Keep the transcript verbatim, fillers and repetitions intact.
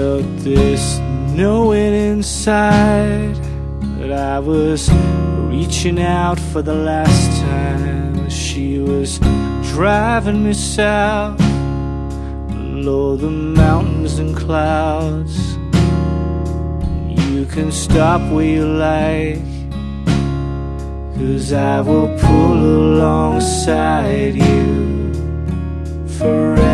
felt this knowing inside that I was reaching out for the last time. She was driving me south below the mountains and clouds. You can stop where you like, 'cause I will pull alongside you forever.